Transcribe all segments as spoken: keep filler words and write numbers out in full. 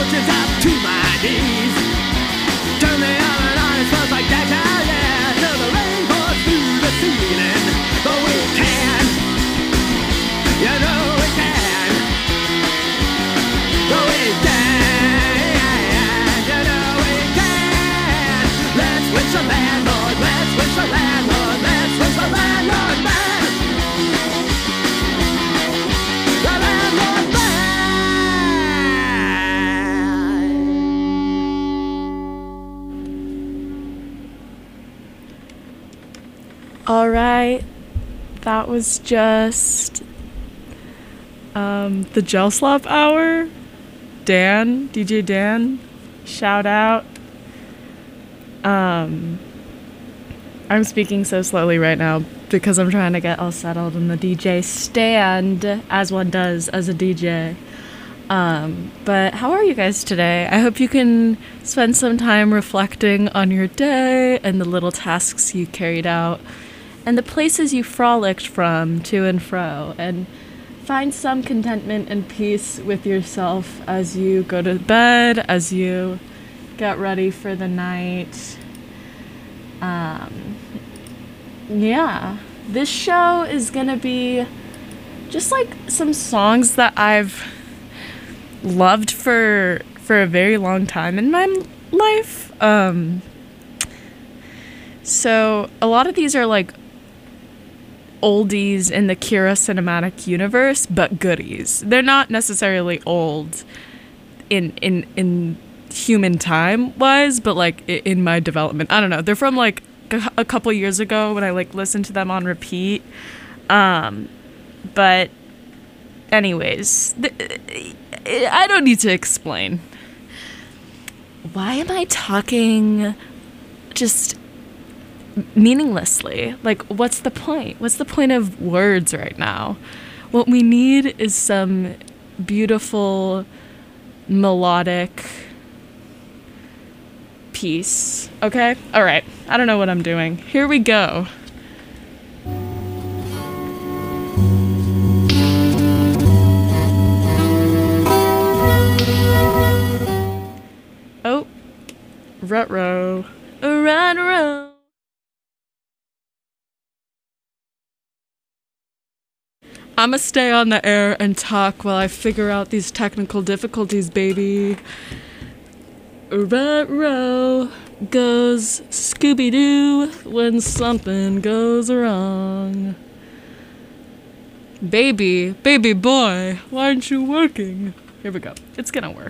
torches up to my knees. Turn the oven on, it smells like that, yeah, yeah. Till the rain pours through the ceiling. But we can, you know we can. But we can, you know we can. Let's wish the landlord, let's wish the landlord, let's wish the landlord man. The landlord man. All right, that was just um, the Gel Slop Hour. Dan, D J Dan, shout out. Um, I'm speaking so slowly right now because I'm trying to get all settled in the D J stand, as one does as a D J. Um, but how are you guys today? I hope you can spend some time reflecting on your day and the little tasks you carried out and the places you frolicked from to and fro, and find some contentment and peace with yourself as you go to bed, as you get ready for the night. Um, yeah, this show is gonna be just like some songs that I've loved for for a very long time in my life. Um, so a lot of these are like oldies in the Kira cinematic universe, but goodies. They're not necessarily old in in in human time wise, but like in my development. I don't know. They're from like a couple years ago when I like listened to them on repeat. Um, but anyways, th- I don't need to explain. Why am I talking just meaninglessly? Like, what's the point? What's the point of words right now? What we need is some beautiful melodic piece. Okay? All right. I don't know what I'm doing. Here we go. Oh, rut-row. Rut-row. I'ma stay on the air and talk while I figure out these technical difficulties, baby. Rut-row goes Scooby-Doo when something goes wrong. Baby, baby boy, why aren't you working? Here we go. It's gonna work.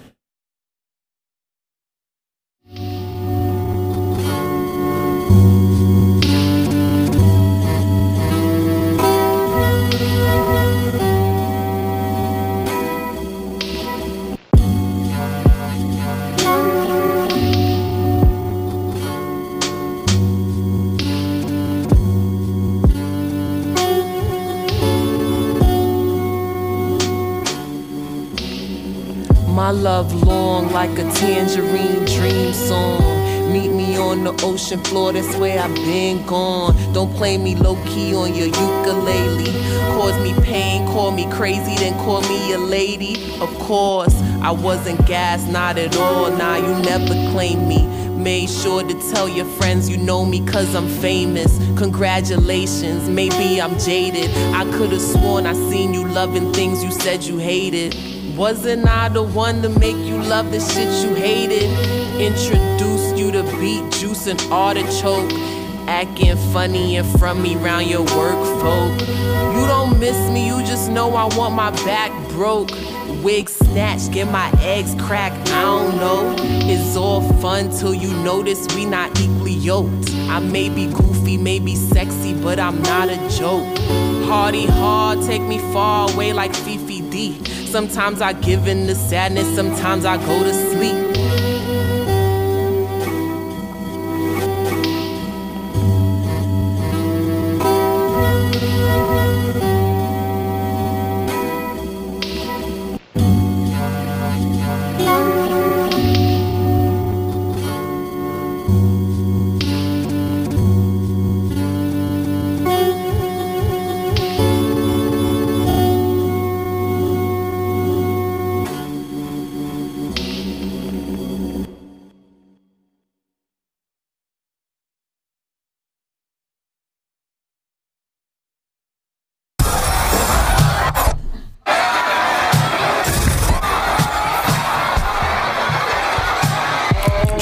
My love long like a tangerine dream song. Meet me on the ocean floor, that's where I've been gone. Don't play me low-key on your ukulele. Cause me pain, call me crazy, then call me a lady. Of course, I wasn't gassed, not at all. Nah, you never claimed me. Made sure to tell your friends you know me cause I'm famous. Congratulations, maybe I'm jaded. I could've sworn I seen you loving things you said you hated. Wasn't I the one to make you love the shit you hated? Introduced you to beet juice and artichoke. Acting funny in front me round your work folk. You don't miss me, you just know I want my back broke. Wig snatched, get my eggs cracked, I don't know. It's all fun till you notice we not equally yoked. I may be goofy, may be sexy, but I'm not a joke. Hardy hard, take me far away like Fifi D. Sometimes I give in to sadness, sometimes I go to sleep.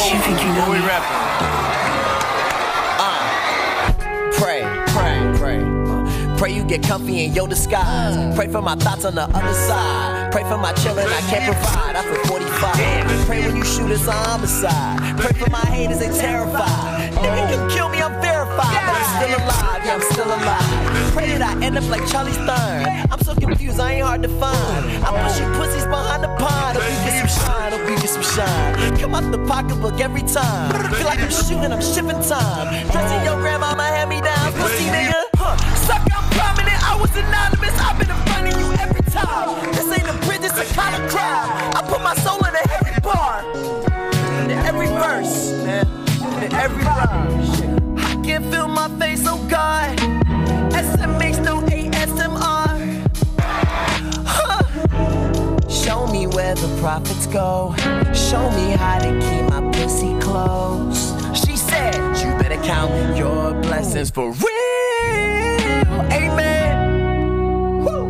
You think you know we me? rapping? Uh, pray, pray, pray. Uh, pray you get comfy in your disguise. Pray for my thoughts on the other side. Pray for my children I can't provide. I feel forty-five. Pray when you shoot it's a homicide. Pray for my haters, they terrified. Nigga can kill me, I'm verified. But I'm still alive, yeah, I'm still alive. Pray that I end up like Charlie Stern. I'm so confused, I ain't hard to find. I push you pussies behind the pond. Hope you get some shine, hope you get some shine. Come out the pocketbook every time. Feel like I'm shooting, I'm shipping time. Dressing your grandmama hand me down, pussy nigga. Huh. Suck, I'm prominent, I was anonymous. I've been in front of you every time. This ain't a bridge, it's a kind of crowd. I put my soul in every bar, in every verse, man, in every rhyme. I can't feel my face, oh God. S M H, no A S M R. Huh. Show me where the profits go. Show me how to keep my pussy close. She said, you better count your blessings for real. Amen. Woo.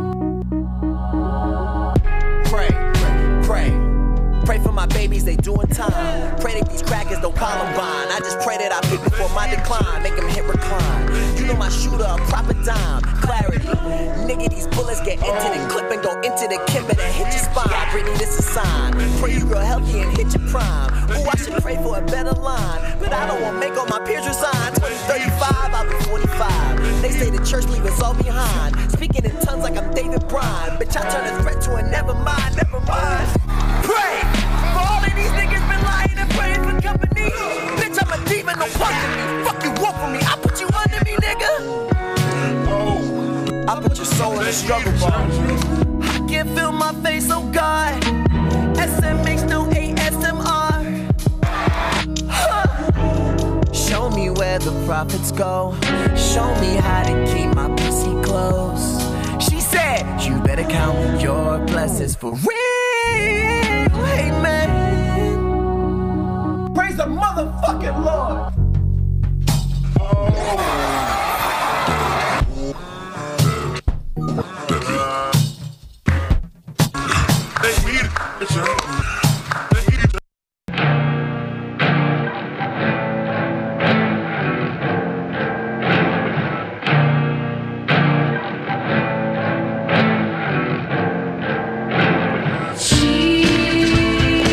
Pray, pray, pray. Pray for my babies, they doing time. Pray that these crackers don't Columbine. I just pray that I pick before my decline. Make them hit recline. You know my shooter, a proper dime. Clarity. Nigga, these bullets get into the clip and go into the kimber and hit your spine. Brittany, this a sign. Pray you grow healthy and hit your prime. Ooh, I should pray for a better line. But I don't want to make all my peers resign. twenty thirty-five, I'll be forty-five. They say the church leave us all behind. Speaking in tongues like I'm David Bryan. Bitch, I turn a threat to a never mind, never mind. Pray for all of these niggas been lying and praying for company. Bitch, I'm a demon, no part of me. Fuck you, walk for me, I put you under me, nigga. I put your soul in the struggle bar. I can't feel my face, oh God. S M H, no A S M R. Huh. Show me where the profits go. Show me how to keep my pussy close. She said, you better count your blessings for real. Amen. Praise the motherfucking Lord. She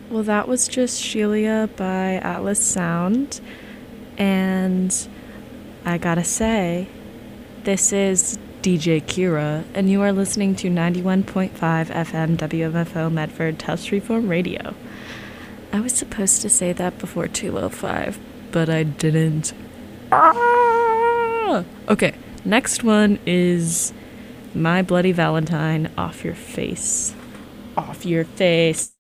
Well, that was just Shelia by Atlas Sound. And I gotta say, this is D J Kira, and you are listening to ninety-one point five F M W M F O Medford Test Reform Radio. I was supposed to say that before two oh five, but I didn't. Ah! Okay, next one is My Bloody Valentine, Off Your Face. Off Your Face.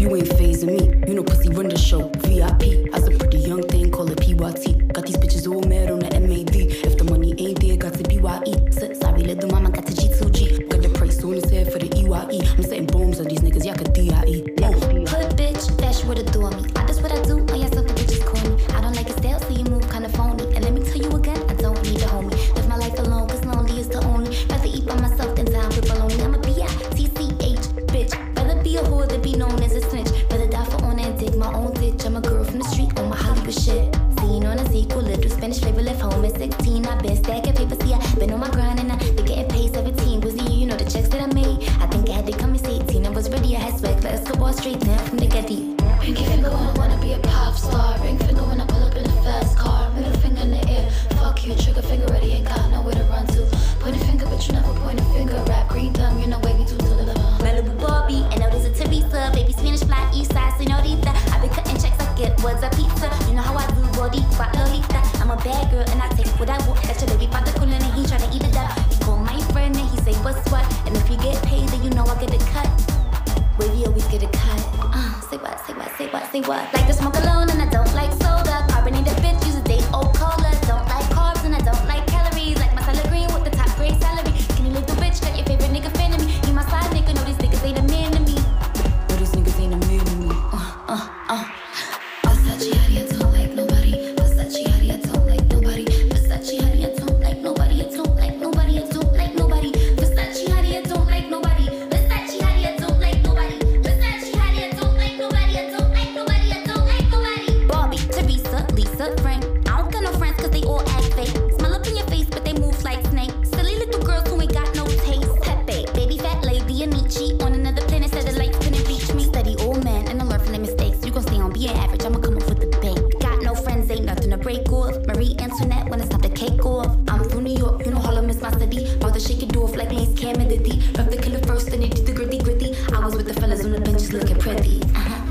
you ain't phasing me. You know pussy run the show, V I P. As a pretty young thing, call it P Y T. Got these bitches all mad on the M A D. If the money ain't there, got to B Y E. So, sorry, little mama got to G two G. Got the price on his head for the E Y E. I'm setting bombs on these niggas, y'all could D I E. Oh. Put bitch, dash what it do on me. I just what I do, on yourself the bitches call me. I don't like your style, so you move kinda phony. And let me tell you again, I don't need a homie. Live my life alone, cause lonely is the only. Rather eat by myself than down with baloney. I'm a B I T C H, bitch. Rather be a whore than be known as a snitch. Rather die for honor and dig my own ditch. I'm a girl from the street on my Hollywood shit. Seen on a sequel, little Spanish flavor, left home at sixteen. I been stacking paper, see I been on my grind and I been getting paid seventeen. Was the year, you know the checks that I made. I think I had to come in eighteen. I was ready, I had swag, let's go ball straight down from the Getty. Pinky finger when I wanna be a pop star. Ring finger when I pull up in a fast car. Middle finger in the air, fuck you. Trigger finger ready, ain't got nowhere to run to. Point a finger, but you never point a finger. Rap green thumb, you know wavy too to the left. Malibu Barbie, and now there's a Teresa. Baby Spanish fly, east side, senorita. I been cutting checks, I get what's a pizza. You know how I do, body, but Lolita. I'm a bad girl, and I take what I want. Got your baby father calling, and he tryna eat it up. He call my friend, and he say, what's what? And if you get paid, then you know I get a cut. Wavy always get a cut. Uh, say what, say what, say what, say what. Like to smoke alone, and I don't like soda. Carbonated bitch, use a date old cola. Don't like carbs, and I don't like calories. Like my salad green with the top grade salary. Skinny little bitch, got your favorite nigga fan of me. He my side nigga, know these niggas ain't a man to me. Know these niggas ain't a man to me. Uh, uh, uh. Versace, honey, I don't like nobody. Versace, honey, I don't like nobody. Versace, honey, I don't like nobody. I don't like nobody. I don't like nobody. Versace, honey, I don't like nobody. Versace, honey, I don't like nobody. Versace, honey, I don't like nobody. I don't like nobody. I don't like nobody. Barbie, Teresa, Lisa, Frank. I don't got no friends cause they all act fake. Smile up in your face, but they move like snakes. Silly little girls who ain't got no taste. Pepe, baby fat lady, Amici. On another planet, satellites couldn't reach me. Steady old man, and I learn from their mistakes. You gon' stay on being average, I'ma come up with the bank. Got no friends, ain't nothing to break off. Marie Antoinette, when it's time to cake off. I'm from New York, you know Harlem is my city. Father shake it off like Lace Cam and Diddy. Love the killer first, then they did the gritty gritty. I was with the fellas on the benches looking pretty. Uh-huh.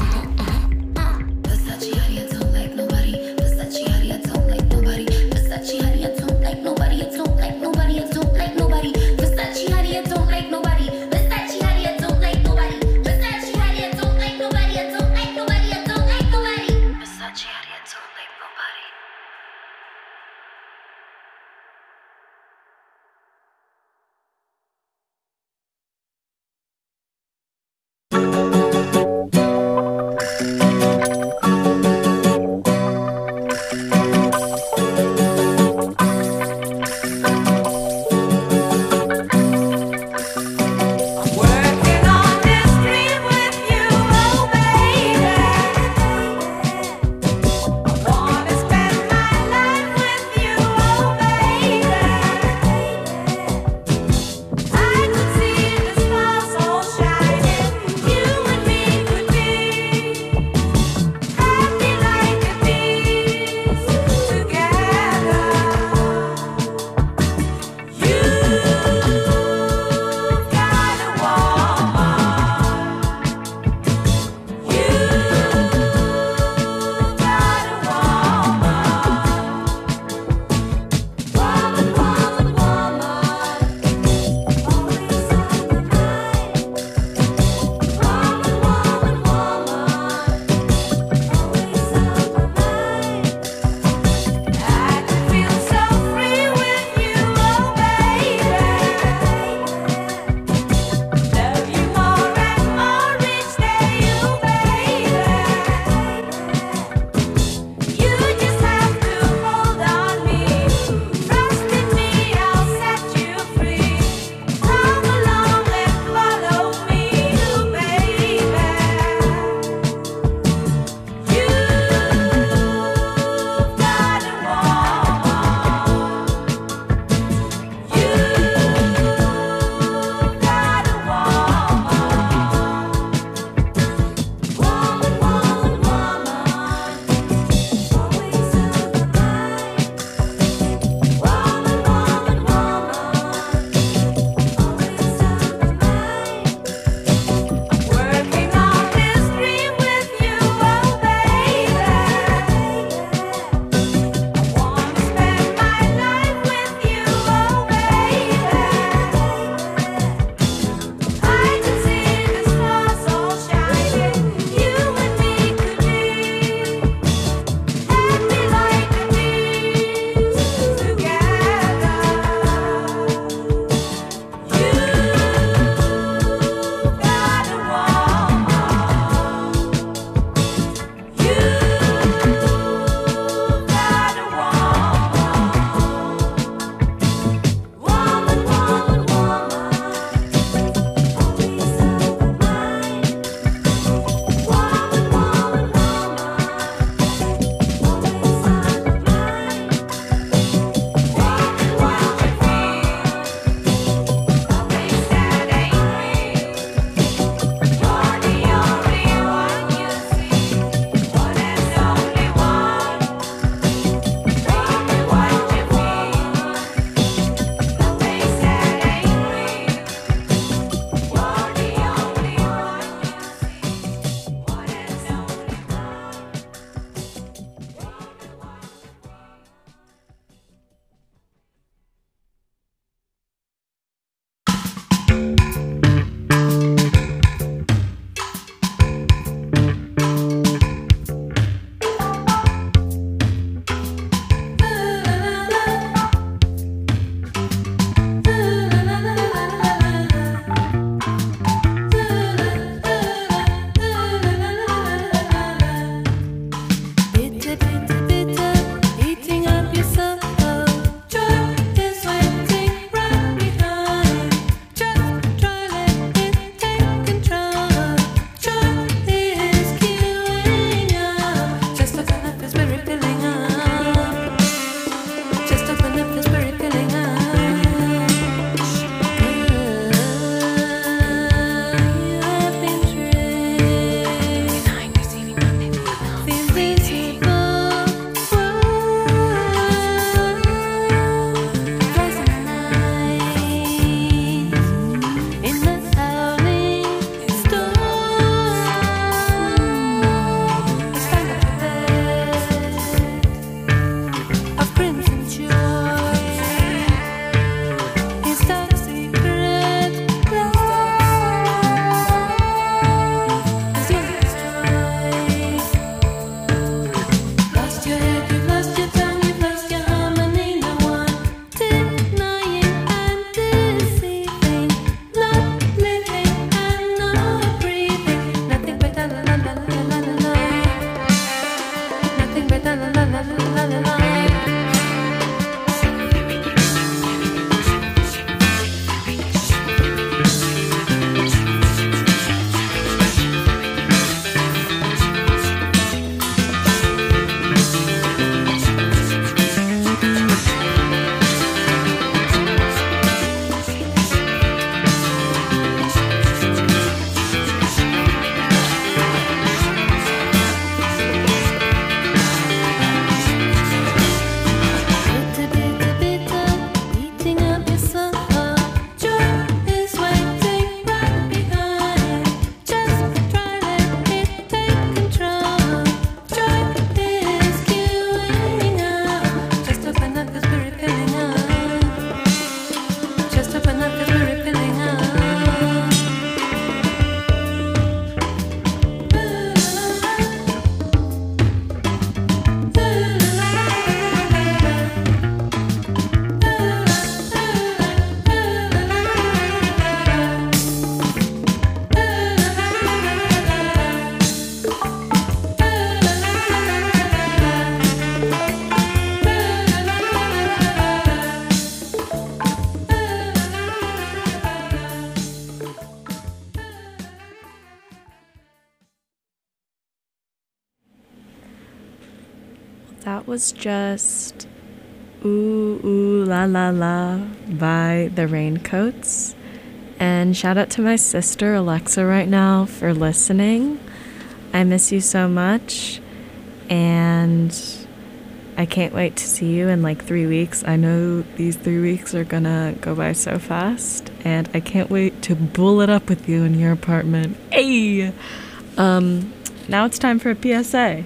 That was just Ooh Ooh La La La by the Raincoats. And shout out to my sister Alexa right now for listening. I miss you so much. And I can't wait to see you in like three weeks. I know these three weeks are gonna go by so fast. And I can't wait to bull it up with you in your apartment. Hey! Um, now it's time for a P S A.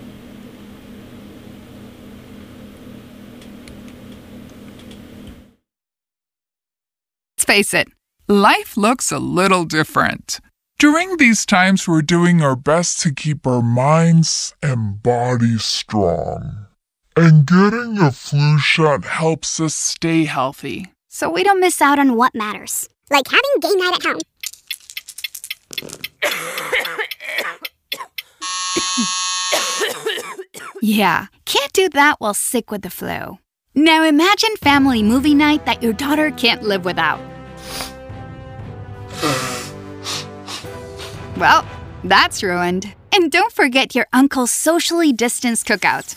Let's face it, life looks a little different. During these times, we're doing our best to keep our minds and bodies strong. And getting a flu shot helps us stay healthy. So we don't miss out on what matters. Like having game night at home. Yeah, can't do that while sick with the flu. Now imagine family movie night that your daughter can't live without. Well, that's ruined. And don't forget your uncle's socially distanced cookout.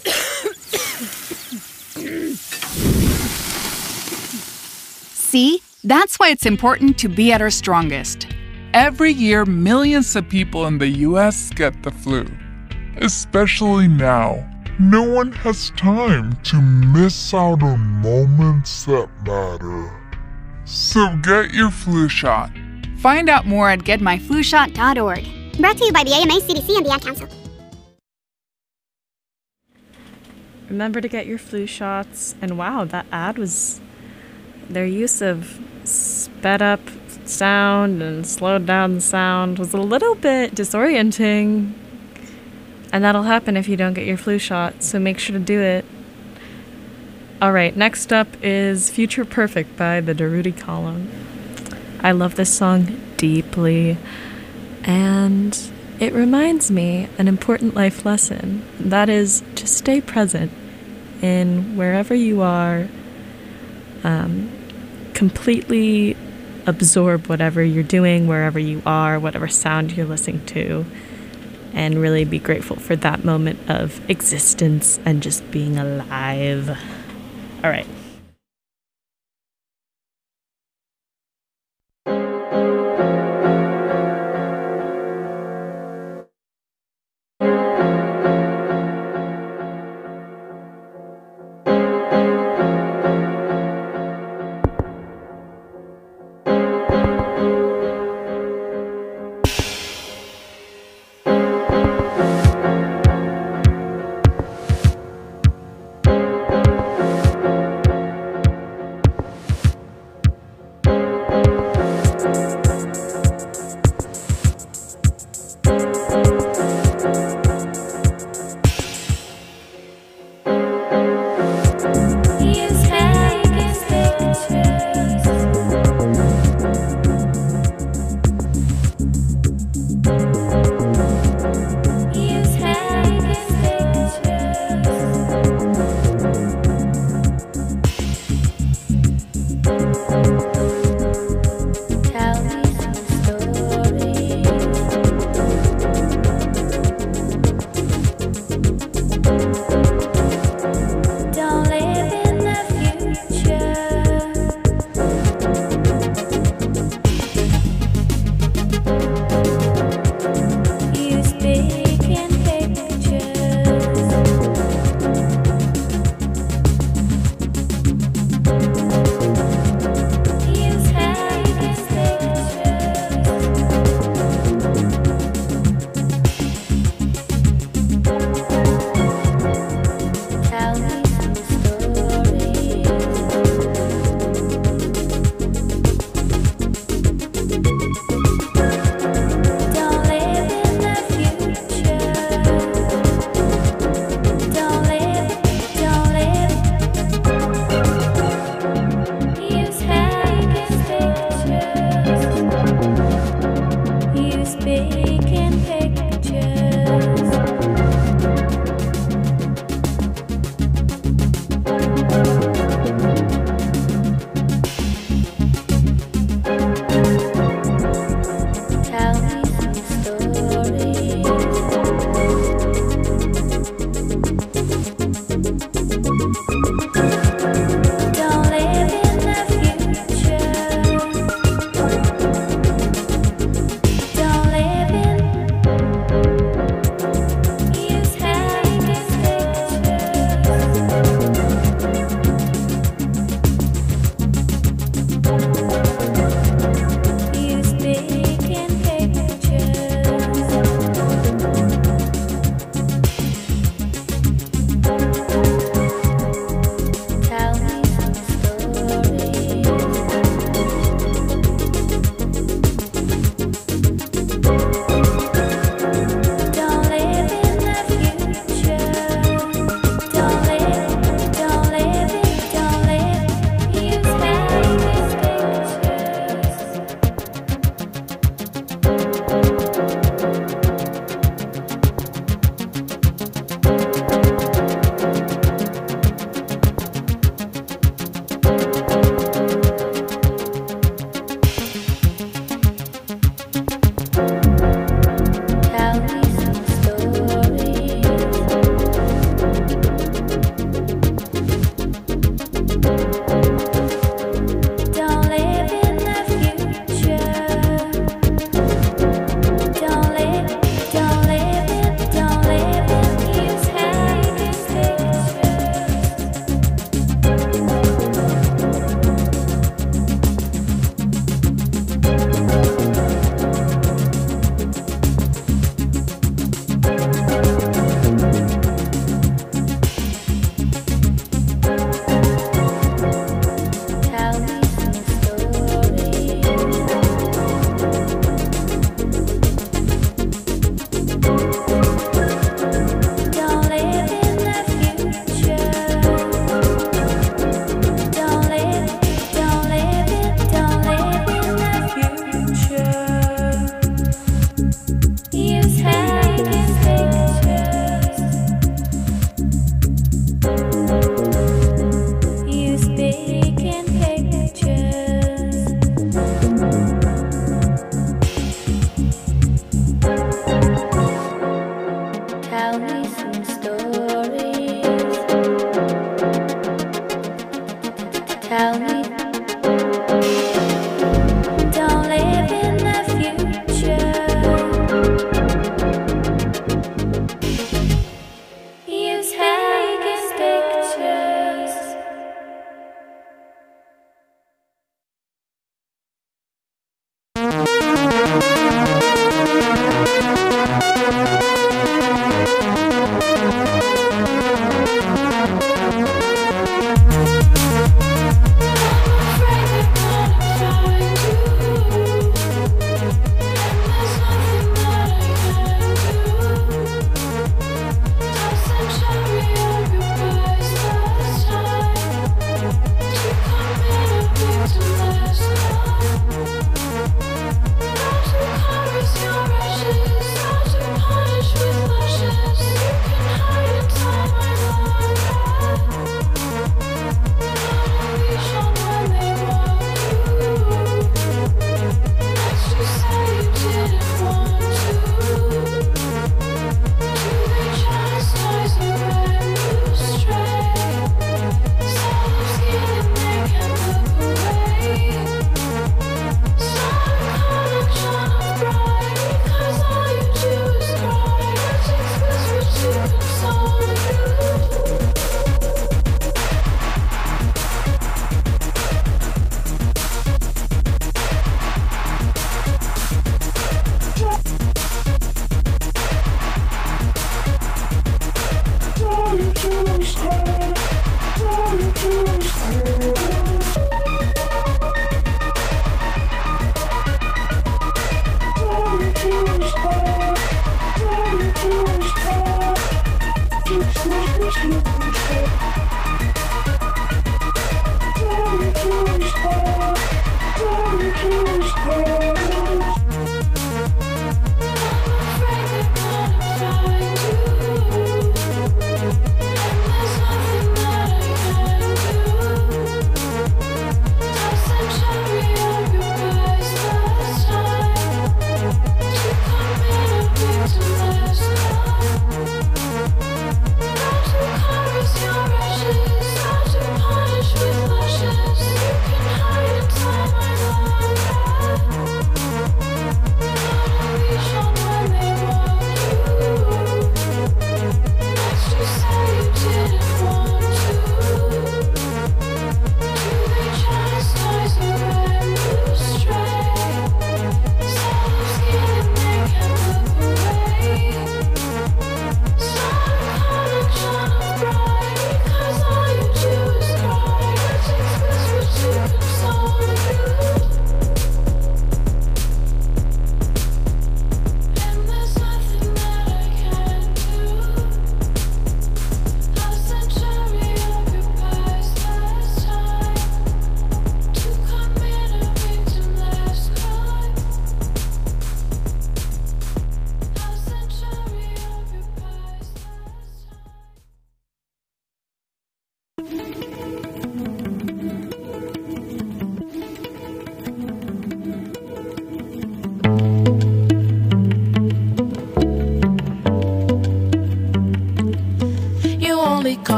See? That's why it's important to be at our strongest. Every year, millions of people in the U S get the flu. Especially now, no one has time to miss out on moments that matter. So get your flu shot. Find out more at get my flu shot dot org. Brought to you by the A M A, C D C, and the Ad Council. Remember to get your flu shots. And wow, that ad was... Their use of sped up sound and slowed down sound was a little bit disorienting. And that'll happen if you don't get your flu shot, so make sure to do it. Alright, next up is Future Perfect by the Darude Column. I love this song deeply, and it reminds me an important life lesson. That is to stay present in wherever you are. Um, completely absorb whatever you're doing, wherever you are, whatever sound you're listening to, and really be grateful for that moment of existence and just being alive. All right.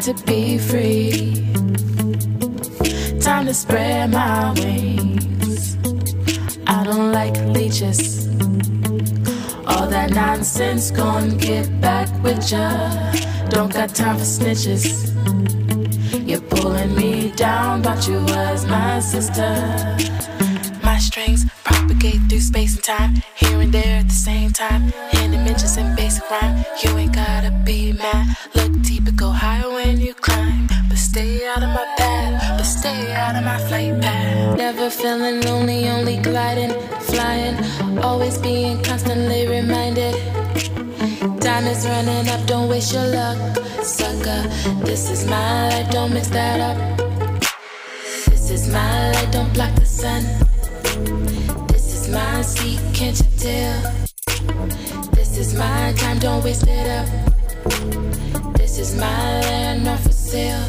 to be free. Time to spread my wings. I don't like leeches. All that nonsense, gon' get back with ya. Don't got time for snitches. You're pulling me down, but you was my sister. My strings propagate through space and time, here and there at the same time. In dimensions and basic rhyme, you ain't gotta be mad. Look deeper, go higher when you climb. But stay out of my path, but stay out of my flight path. Never feeling lonely, only gliding, flying. Always being constantly reminded. Time is running up, don't waste your luck, sucker. This is my life, don't mix that up. This is my light, don't block the sun. This is my seat, can't you tell? This is my time, don't waste it up. This is my land, not for sale.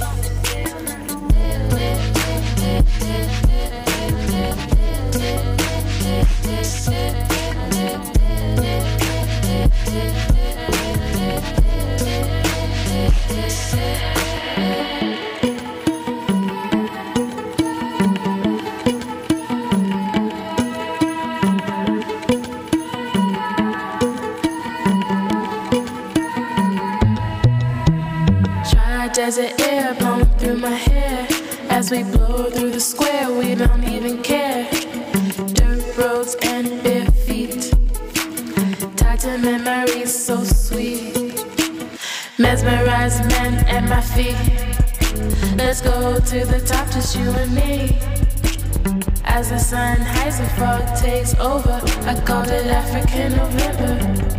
Desert air blowing through my hair. As we blow through the square, we don't even care. Dirt roads and bare feet, tied to memories so sweet. Mesmerized men at my feet. Let's go to the top, just you and me. As the sun hides and fog takes over, I called it African November.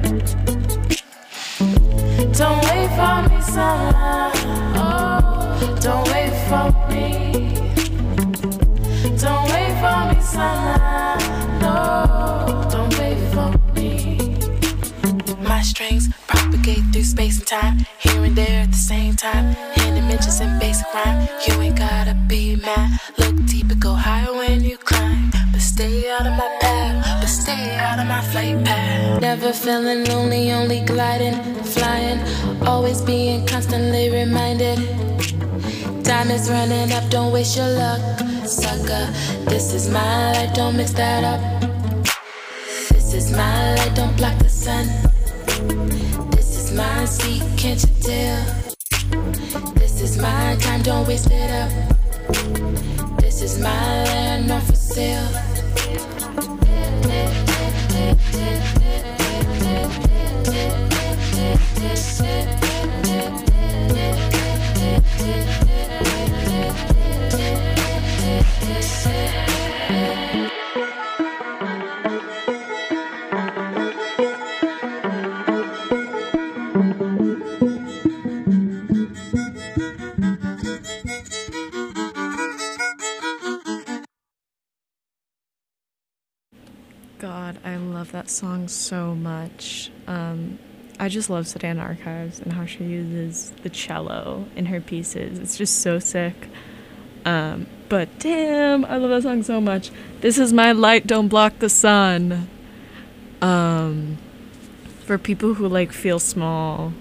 Don't wait for me, summer. Oh, don't wait for me. Don't wait for me, summer. No, don't wait for me. My strings propagate through space and time, here and there at the same time. In dimensions and basic rhyme, you ain't gotta be mad. Look deeper, go higher when you climb. But stay out of my path, but stay out of my flight path. Never feeling lonely, only gliding, flying. Always being constantly reminded. Time is running up, don't waste your luck, sucker. This is my life, don't mix that up. This is my light, don't block the sun. This is my seat, can't you tell? This is my time, don't waste it up. This is my land, not for sale. God, I love that song so much. Um, I just love Sedan Archives and how she uses the cello in her pieces. It's just so sick. Um, but damn, I love that song so much. This is my light, don't block the sun. Um, for people who like feel small,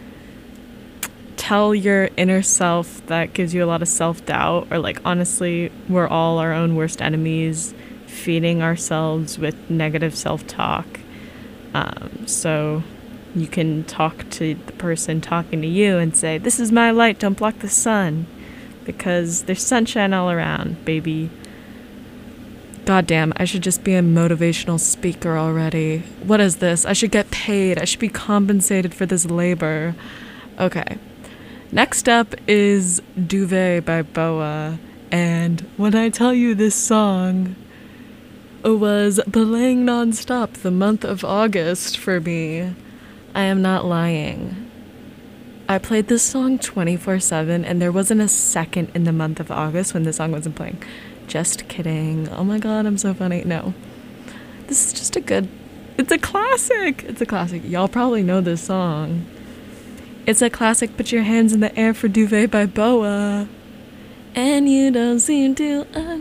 tell your inner self that gives you a lot of self-doubt, or like honestly, we're all our own worst enemies, feeding ourselves with negative self-talk. Um, so you can talk to the person talking to you and say, this is my light, don't block the sun, because there's sunshine all around, baby. God damn, I should just be a motivational speaker already. What is this? I should get paid. I should be compensated for this labor. Okay. Next up is Duvet by Boa. And when I tell you this song was playing nonstop the month of August for me, I am not lying. I played this song twenty-four seven, and there wasn't a second in the month of August when this song wasn't playing. Just kidding. Oh my god, I'm so funny. No. This is just a good... It's a classic! It's a classic. Y'all probably know this song. It's a classic, Put Your Hands in the Air for Duvet by Boa. And you don't seem to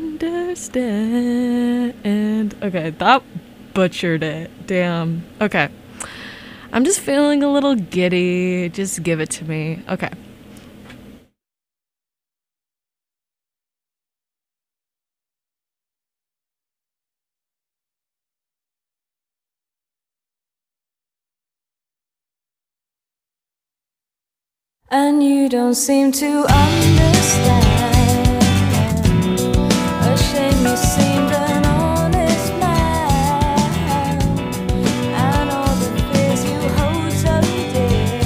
understand. Okay, that butchered it. Damn. Okay. I'm just feeling a little giddy. Just give it to me. Okay. and you don't seem to understand. A shame you seemed an honest man, and all the fears you hold so dear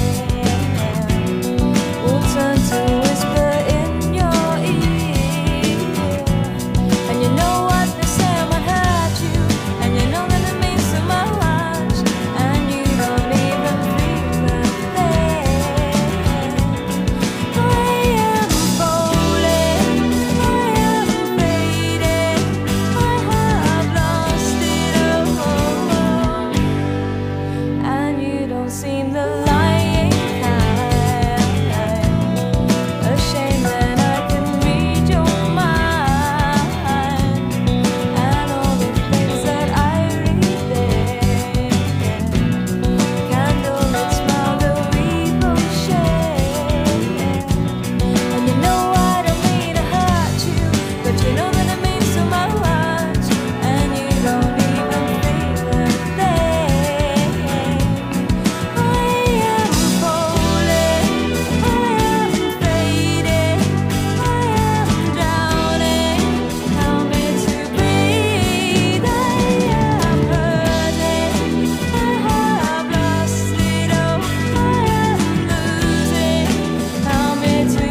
will turn to whisper in your ear. And you know what they say might hurt you, and you know that it means so much, and you don't even feel a thing. I am falling, I am fading, I have lost it all, and you don't seem the lying kind. A shame that I can read your mind, and all the things that I read there. Candlelit smile that we both share. And you know I don't mean to hurt you, but you know that it means so much, and you don't even feel a thing. I am falling, I am fading, I am drowning. Help me to breathe. I am hurting, I have lost it all. I am losing. Help me to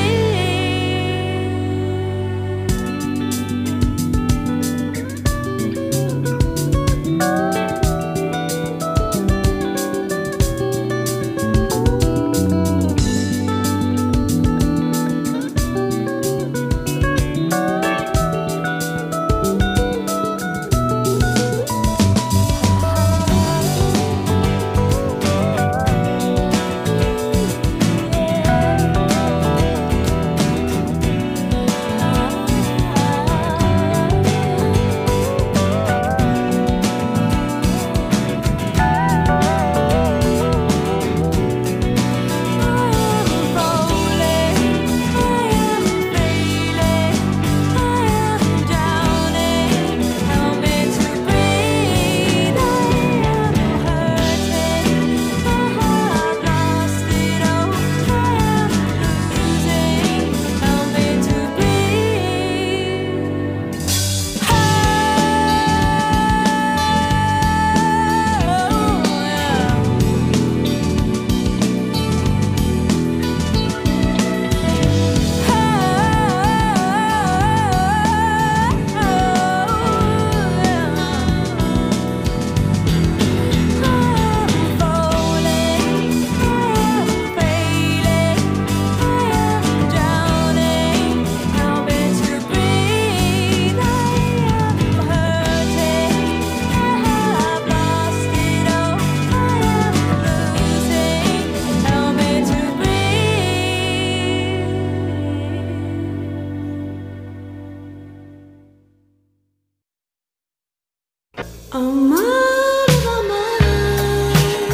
I'm out of my mind.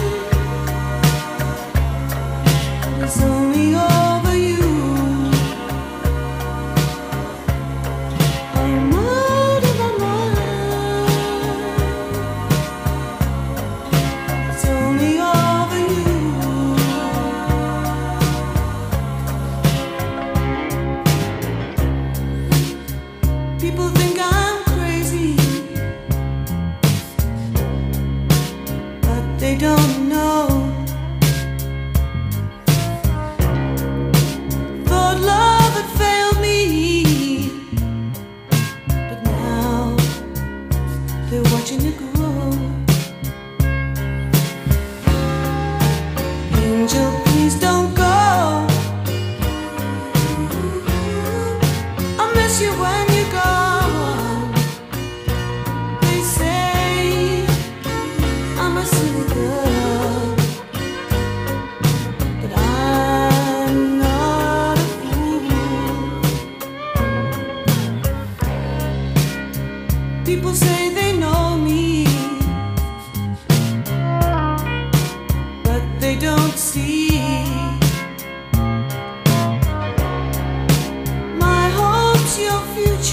It's only over you. I'm out of my mind. It's only over you. People think I'm crazy, they don't know. Thought love had failed me, but now they're watching it grow. Angel, please don't go. I miss you when you're gone. They say I'm a silly girl, but I'm not a fool. People say they know me, but they don't see my hopes, your future.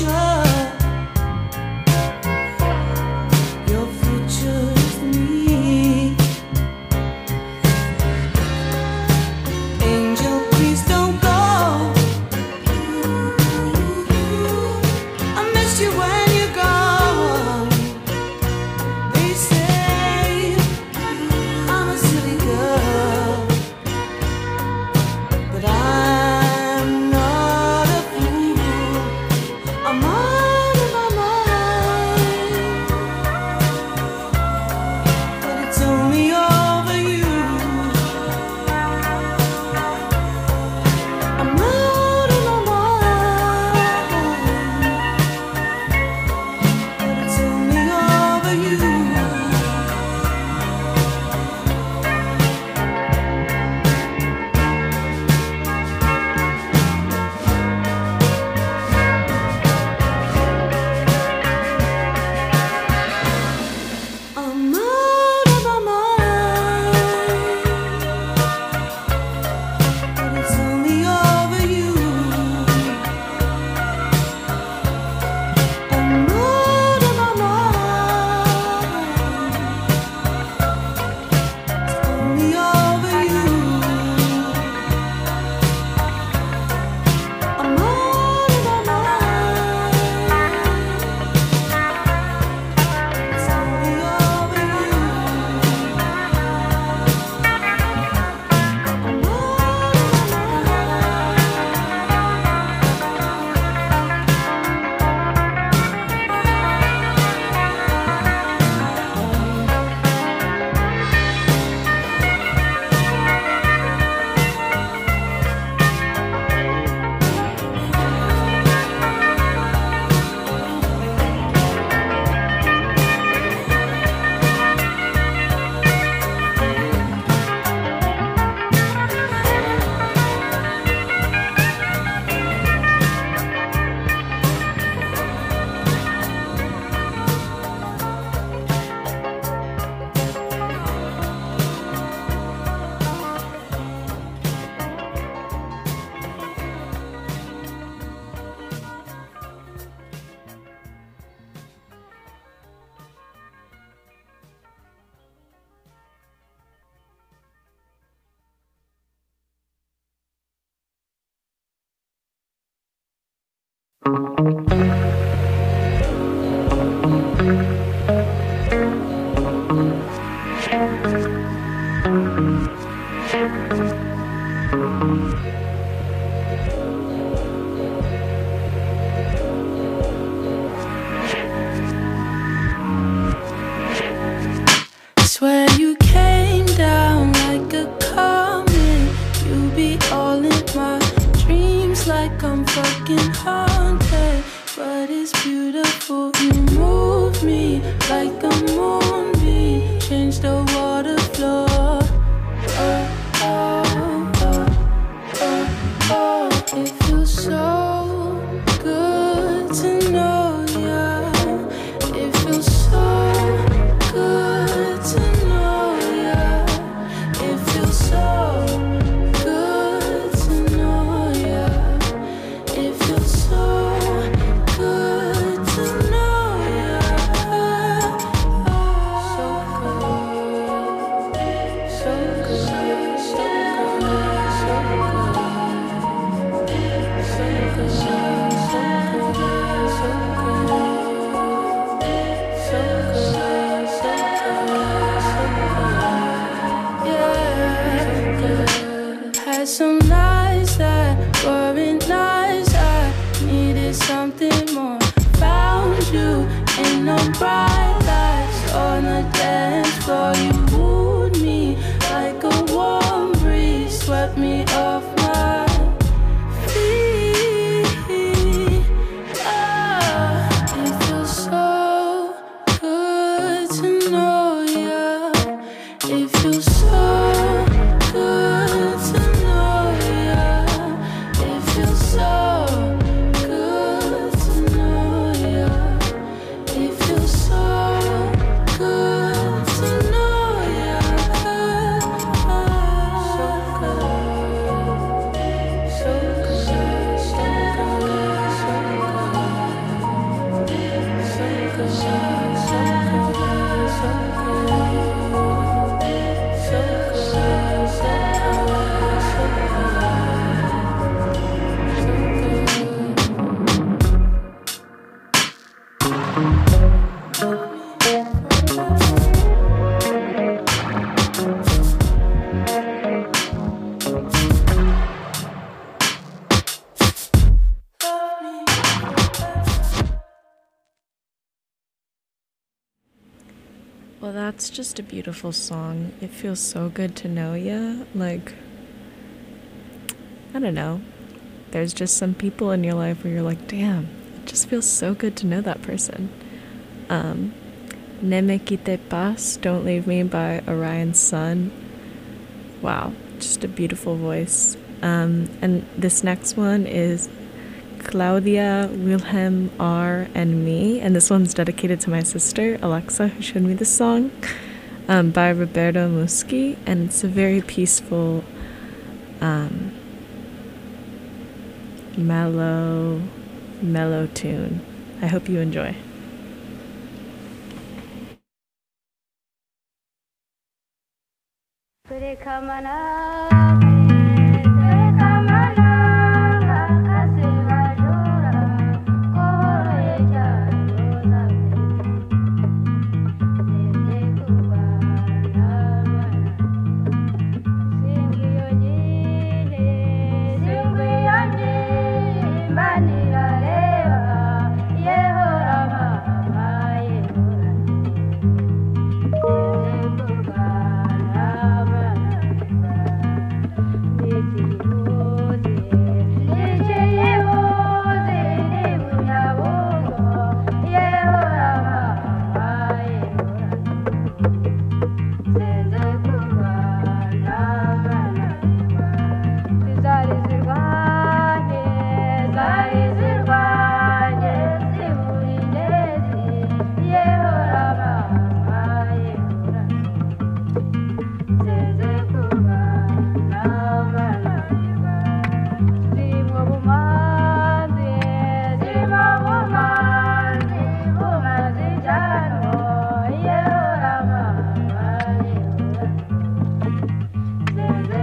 Swear you came down like a comet. You be all in my dreams like I'm fucking haunted. But it's beautiful, you move me like a moonbeam. Change the water flow. Oh, oh, oh, oh, oh. It feels so good to know ya. It feels so good to know ya. It feels so good to know ya. It feels so good to know ya. So good, so good, so good, so good, so good, so had some nights that weren't nice. I needed something more. Found you in the bright lights on the dance floor. You wooed me like a warm breeze, swept me off my feet. Ah, it feels so good to know ya. It feels so good to know ya. It feels so good to know ya. It feels so good to know ya. So good, so good, so good, so good, so good, so good, so Well, that's just a beautiful song. It feels so good to know ya. Like, I don't know. There's just some people in your life where you're like, damn, it just feels so good to know that person. Um, Ne me quitte pas, Don't Leave Me by Orion's Son. Wow, just a beautiful voice. Um, and this next one is Claudia, Wilhelm, R, and me. And this one's dedicated to my sister, Alexa, who showed me this song, um, by Roberto Muschi. And it's a very peaceful, um, mellow, mellow tune. I hope you enjoy.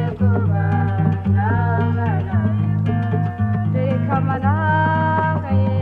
Come on,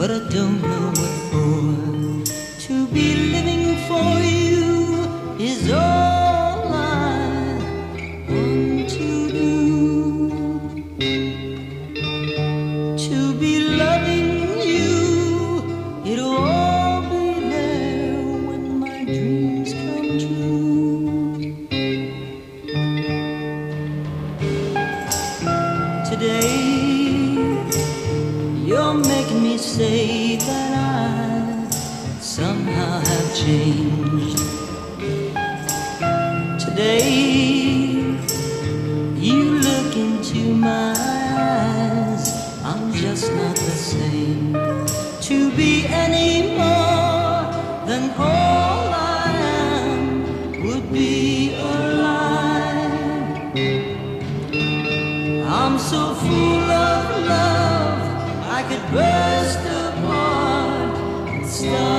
but I don't know what for. To be living for you is all I want to do. To be loving you, it'll all be there when my dreams come true. Today, you're making me say that I somehow have changed. Today, you look into my eyes, I'm just not the same. To be any more than all I am would be a lie. I'm so full of love, I could burst apart and start